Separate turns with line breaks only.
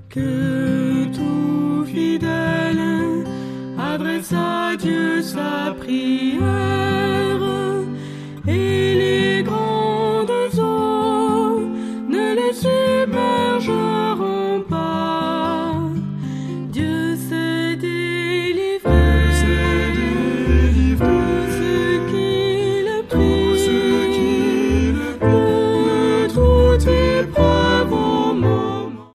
Que tout fidèle adresse à Dieu sa prière.